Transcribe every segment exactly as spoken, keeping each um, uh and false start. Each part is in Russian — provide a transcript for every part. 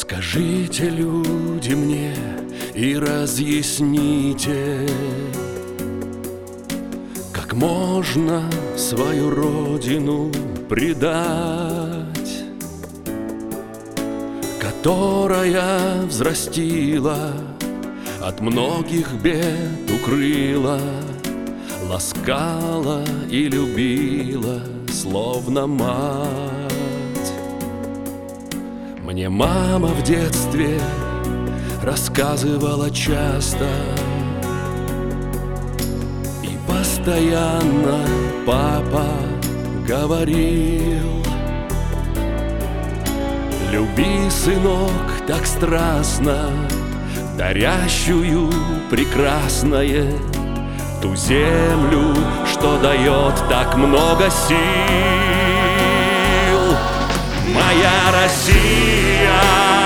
Скажите, люди, мне и разъясните, как можно свою родину предать, которая взрастила, от многих бед укрыла, ласкала и любила, словно мать. Мне мама в детстве рассказывала часто, и постоянно папа говорил: люби, сынок, так страстно, дарящую прекрасное, ту землю, что дает так много сил. Моя Россия,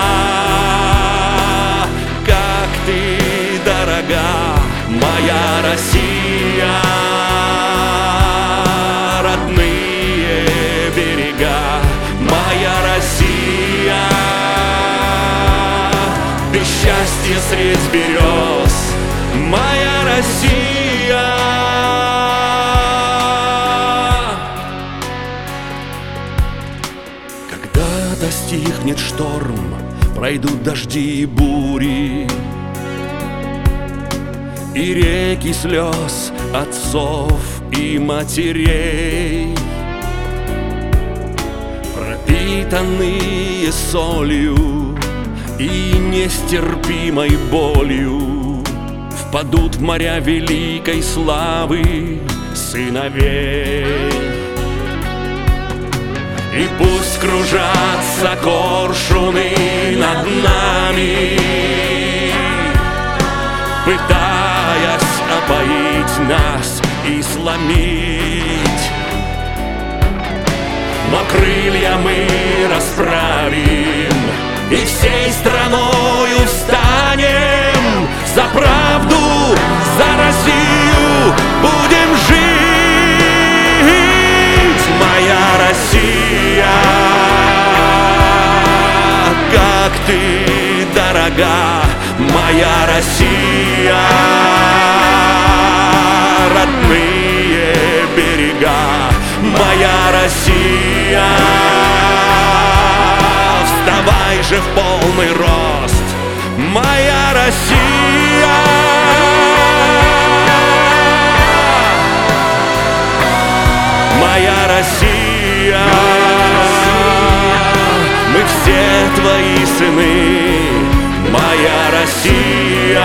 как ты дорога, моя Россия, родные берега, моя Россия, без счастья средь берез, моя Россия. Когда достигнет шторм, пройдут дожди и бури, и реки слез отцов и матерей, пропитанные солью и нестерпимой болью, впадут в моря великой славы сыновей. И пусть кружатся коршуны над нами, пытаясь опоить нас и сломить, но крылья мы расправим и всей страною встанем, за правду, за Россию будем жить. Моя Россия, как ты дорога, моя Россия, родные берега, моя Россия, вставай же в полный рост, моя Россия. Моя Россия, мы все твои сыны, моя Россия,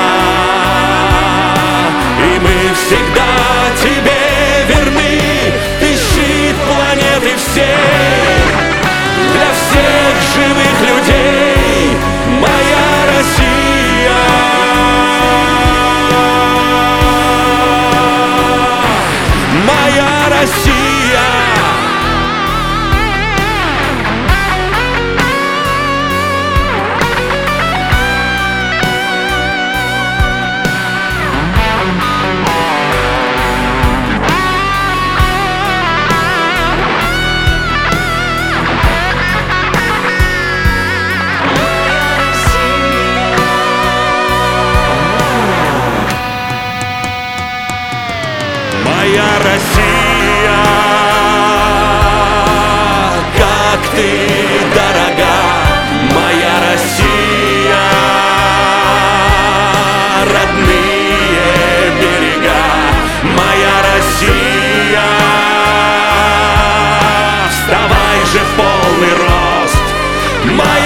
и мы всегда тебе верны. Ты щит планеты всей, для всех живых людей, моя Россия. Моя Россия. Моя Россия, как ты дорога, моя Россия, родные берега, моя Россия, вставай же в полный рост, моя